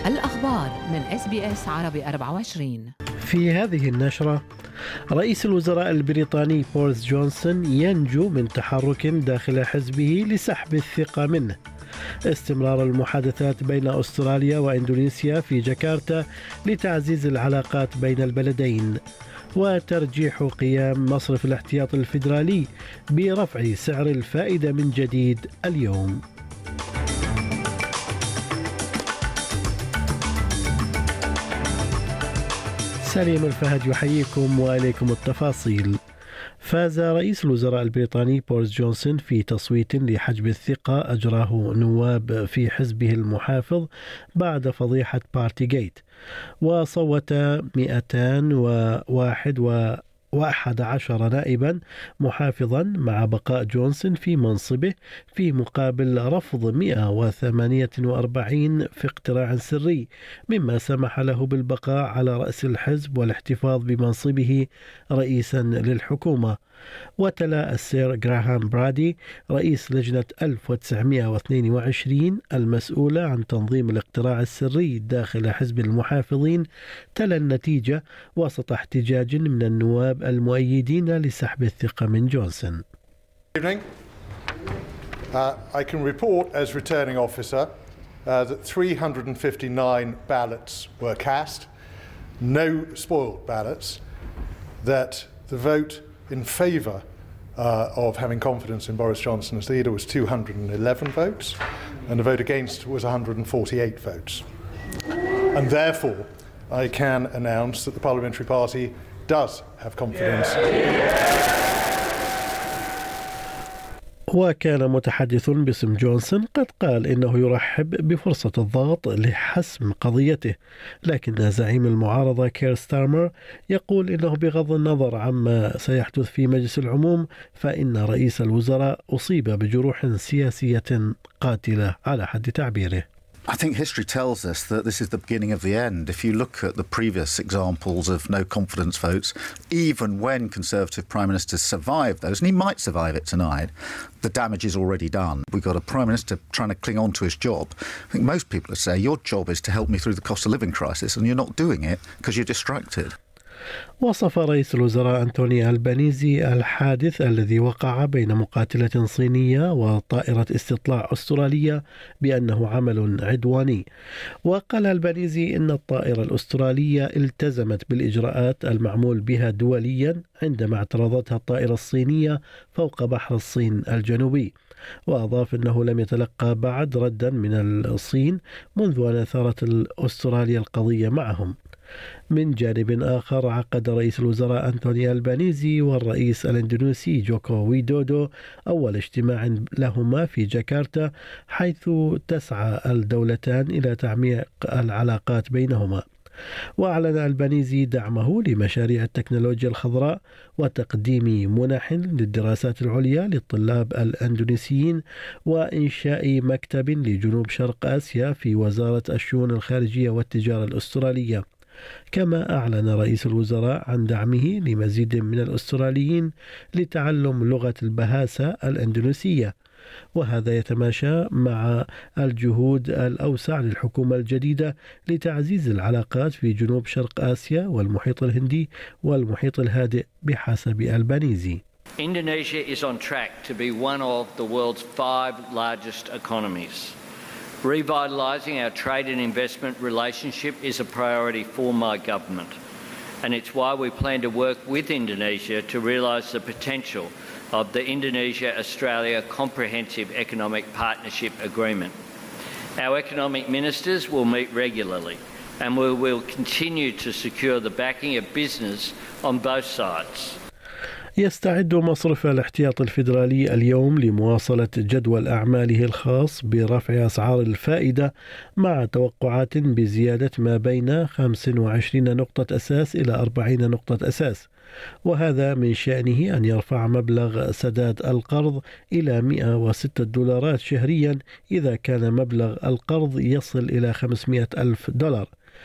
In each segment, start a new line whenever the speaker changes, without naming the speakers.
الأخبار من SBS عربي 24.
في هذه النشرة، رئيس الوزراء البريطاني بوريس جونسون ينجو من تحرك داخل حزبه لسحب الثقة منه. استمرار المحادثات بين أستراليا وإندونيسيا في جاكرتا لتعزيز العلاقات بين البلدين. وترجيح قيام مصرف الاحتياط الفيدرالي برفع سعر الفائدة من جديد اليوم. سليم الفهد يحييكم وإليكم التفاصيل. فاز رئيس الوزراء البريطاني بوريس جونسون في تصويت لحجب الثقة أجراه نواب في حزبه المحافظ بعد فضيحة بارتي جيت، وصوت 211 نائبا محافظا مع بقاء جونسون في منصبه في مقابل رفض 148 في اقتراع سري، مما سمح له بالبقاء على رأس الحزب والاحتفاظ بمنصبه رئيسا للحكومة. وتلا السير غراهام برادي رئيس لجنة 1922 المسؤولة عن تنظيم الاقتراع السري داخل حزب المحافظين تلا النتيجة وسط احتجاج من النواب المؤيدين لسحب الثقة من جونسون.
I can report as returning officer that 359 ballots were cast, no spoiled ballots, that the vote in favour of having confidence in Boris Johnson as leader was 211 votes, and the vote against was 148 votes. And therefore, I can announce that the Parliamentary Party does have confidence.
وكان متحدث باسم جونسون قد قال إنه يرحب بفرصة الضغط لحسم قضيته، لكن زعيم المعارضة كير ستارمر يقول إنه بغض النظر عما سيحدث في مجلس العموم فإن رئيس الوزراء أصيب بجروح سياسية قاتلة على حد تعبيره.
I think history tells us that this is the beginning of the end. If you look at the previous examples of no confidence votes, even when Conservative Prime Ministers survived those, and he might survive it tonight, the damage is already done. We've got a Prime Minister trying to cling on to his job. I think most people would say, your job is to help me through the cost of living crisis, and you're not doing it because you're distracted.
وصف رئيس الوزراء أنتوني ألبانيزي الحادث الذي وقع بين مقاتلة صينية وطائرة استطلاع أسترالية بأنه عمل عدواني. وقال ألبانيزي إن الطائرة الأسترالية التزمت بالإجراءات المعمول بها دوليا عندما اعترضتها الطائرة الصينية فوق بحر الصين الجنوبي. وأضاف أنه لم يتلقى بعد ردا من الصين منذ أن أثارت أستراليا القضية معهم. من جانب آخر، عقد رئيس الوزراء أنتوني ألبانيزي والرئيس الإندونيسي جوكو ويدودو أول اجتماع لهما في جاكرتا، حيث تسعى الدولتان إلى تعميق العلاقات بينهما. وأعلن ألبانيزي دعمه لمشاريع التكنولوجيا الخضراء وتقديم منح للدراسات العليا للطلاب الأندونيسيين وإنشاء مكتب لجنوب شرق آسيا في وزارة الشؤون الخارجية والتجارة الأسترالية. كما أعلن رئيس الوزراء عن دعمه لمزيد من الأستراليين لتعلم لغة البهاسة الأندونيسية، وهذا يتماشى مع الجهود الأوسع للحكومة الجديدة لتعزيز العلاقات في جنوب شرق آسيا والمحيط الهندي والمحيط الهادئ بحسب ألبانيزي.
Indonesia is on track to be one of the world's 5 largest economies. Revitalising our trade and investment relationship is a priority for my government, and it's why we plan to work with Indonesia to realise the potential of the Indonesia-Australia Comprehensive Economic Partnership Agreement. Our economic ministers will meet regularly, and we will continue to secure the backing of business on both sides.
يستعد مصرف الاحتياط الفيدرالي اليوم لمواصلة جدول أعماله الخاص برفع أسعار الفائدة مع توقعات بزيادة ما بين 25 نقطة أساس إلى 40 نقطة أساس، وهذا من شأنه أن يرفع مبلغ سداد القرض إلى $106 شهريا إذا كان مبلغ القرض يصل إلى $500,000.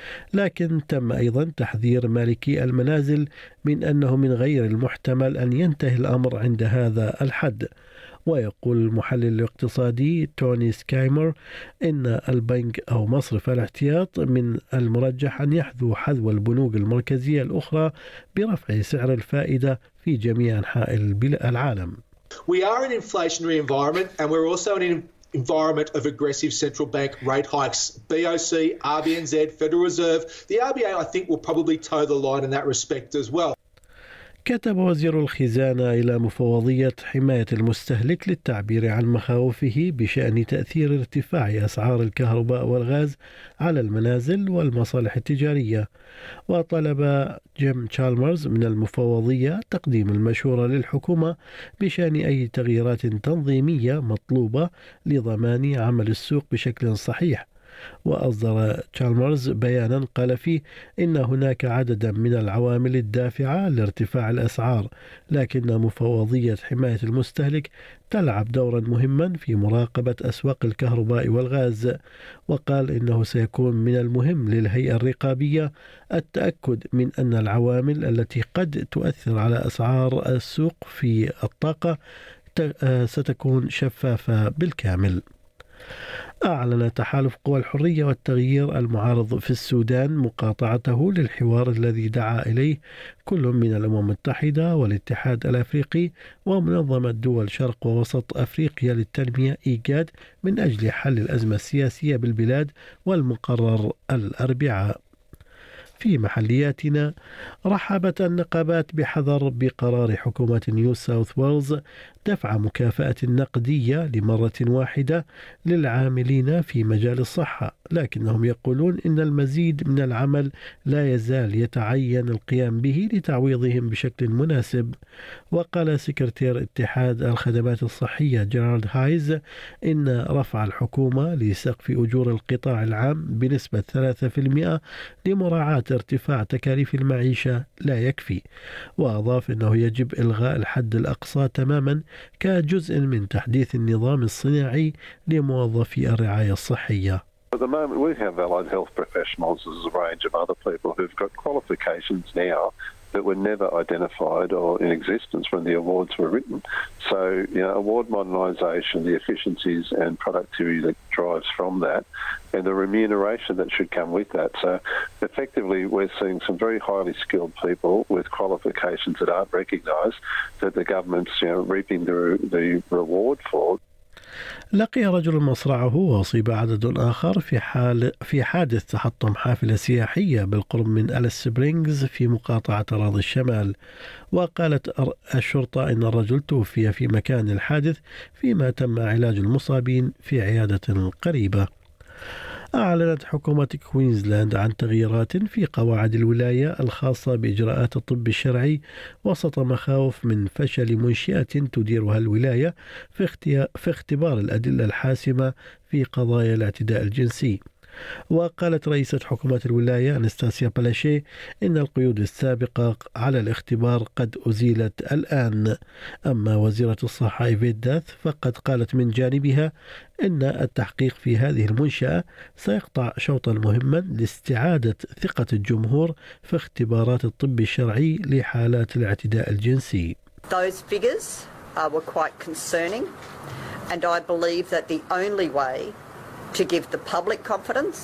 لكن تم أيضا تحذير مالكي المنازل من أنه من غير المحتمل أن ينتهي الأمر عند هذا الحد. ويقول المحلل الاقتصادي توني سكايمر إن البنك أو مصرف الاحتياط من المرجح أن يحذو حذو البنوك المركزية الأخرى برفع سعر الفائدة في جميع أنحاء العالم.
We are in an inflationary environment and we're also in an environment of aggressive central bank rate hikes. BOC, RBNZ, Federal Reserve. The RBA, I think, will probably toe the line in that respect as well.
كتب وزير الخزانة إلى مفوضية حماية المستهلك للتعبير عن مخاوفه بشأن تأثير ارتفاع أسعار الكهرباء والغاز على المنازل والمصالح التجارية، وطلب جيم تشالمرز من المفوضية تقديم المشورة للحكومة بشأن أي تغييرات تنظيمية مطلوبة لضمان عمل السوق بشكل صحيح. وأصدر تشالمرز بيانا قال فيه إن هناك عددا من العوامل الدافعة لارتفاع الأسعار، لكن مفوضية حماية المستهلك تلعب دورا مهما في مراقبة أسواق الكهرباء والغاز. وقال إنه سيكون من المهم للهيئة الرقابية التأكد من أن العوامل التي قد تؤثر على أسعار السوق في الطاقة ستكون شفافة بالكامل. أعلن تحالف قوى الحرية والتغيير المعارض في السودان مقاطعته للحوار الذي دعا إليه كل من الأمم المتحدة والاتحاد الأفريقي ومنظمة دول شرق ووسط أفريقيا للتنمية إيجاد من أجل حل الأزمة السياسية بالبلاد، والمقرر الأربعاء. في محلياتنا، رحبت النقابات بحذر بقرار حكومة نيو ساوث ويلز دفع مكافأة نقدية لمرة واحدة للعاملين في مجال الصحة، لكنهم يقولون إن المزيد من العمل لا يزال يتعين القيام به لتعويضهم بشكل مناسب. وقال سكرتير اتحاد الخدمات الصحية جيرارد هايز إن رفع الحكومة لسقف أجور القطاع العام بنسبة 3% لمراعاة ارتفاع تكاليف المعيشة لا يكفي، وأضاف أنه يجب إلغاء الحد الأقصى تماما كجزء من تحديث النظام الصناعي لموظفي الرعاية الصحية.
At the moment, we have allied health professionals as a range of other people who've got qualifications now that were never identified or in existence when the awards were written. So, award modernisation, the efficiencies and productivity that drives from that, and the remuneration that should come with that. So, effectively, we're seeing some very highly skilled people with qualifications that aren't recognised that the government's reaping the reward for.
لقي رجل مصرعه وأصيب عدد آخر في حادث تحطم حافلة سياحية بالقرب من أليس سبرينغز في مقاطعة أراضي الشمال. وقالت الشرطة إن الرجل توفي في مكان الحادث فيما تم علاج المصابين في عيادة قريبة. أعلنت حكومة كوينزلاند عن تغييرات في قواعد الولاية الخاصة بإجراءات الطب الشرعي وسط مخاوف من فشل منشئة تديرها الولاية في اختبار الأدلة الحاسمة في قضايا الاعتداء الجنسي. وقالت رئيسة حكومة الولاية أنستاسيا بالاشي إن القيود السابقة على الاختبار قد أزيلت الآن. أما وزيرة الصحة إيفيت داث فقد قالت من جانبها إن التحقيق في هذه المنشأة سيقطع شوطا مهما لاستعادة ثقة الجمهور في اختبارات الطب الشرعي لحالات الاعتداء الجنسي.
Those figures were quite concerning, and I believe that the only way to give the public confidence,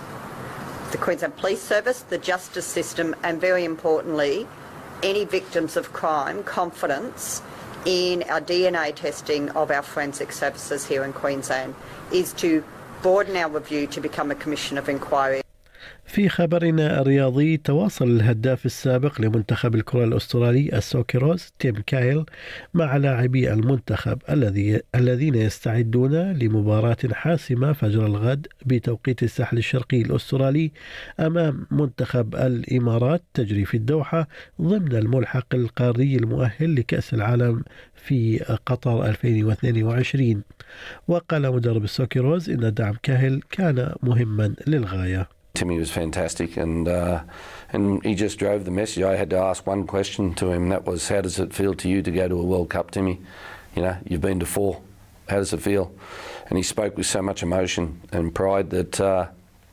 the Queensland Police Service, the justice system, and very importantly, any victims of crime, confidence in our DNA testing of our forensic services here in Queensland, is to broaden our review to become a commission of inquiry.
في خبرنا الرياضي، تواصل الهداف السابق لمنتخب الكرة الأسترالي السوكيروز تيم كايل مع لاعبي المنتخب الذين يستعدون لمباراة حاسمة فجر الغد بتوقيت الساحل الشرقي الأسترالي أمام منتخب الإمارات تجري في الدوحة ضمن الملحق القاري المؤهل لكأس العالم في قطر 2022. وقال مدرب السوكيروز إن دعم كاهل كان مهما للغاية.
Timmy was fantastic, and he just drove the message. I had to ask one question to him, and that was, how does it feel to you to go to a World Cup, Timmy? You've been to 4. How does it feel? And he spoke with so much emotion and pride that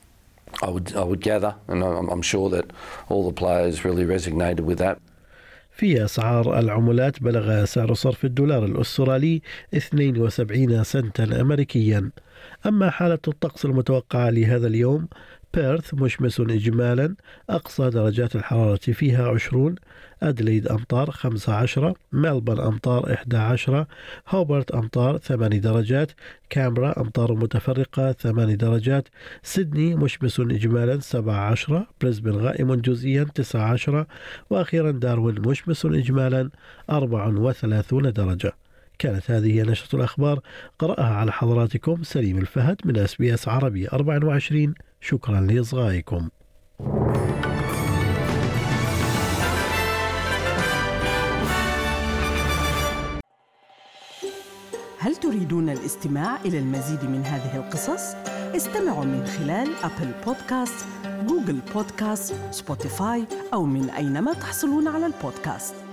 I would gather, and I'm sure that all the players really resonated with that.
في أسعار العملات بلغ سعر صرف الدولار الأسترالي 72 سنتا أمريكيا. أما حالة الطقس المتوقعة لهذا اليوم: بيرث مشمس إجمالا، أقصى درجات الحرارة فيها 20، أدليد أمطار 15، ملبورن أمطار 11، هوبرت أمطار 8 درجات، كامبرا أمطار متفرقة 8 درجات، سيدني مشمس إجمالا 17، بريسبن غائم جزئيا 19، وأخيرا داروين مشمس إجمالا 34 درجة. كانت هذه نشرة الأخبار، قرأها على حضراتكم سليم الفهد من SBS عربي 24. شكرا لإصغائكم.
هل تريدون الاستماع إلى المزيد من هذه القصص؟ استمعوا من خلال أبل بودكاست، جوجل بودكاست، سبوتيفاي أو من أينما تحصلون على البودكاست.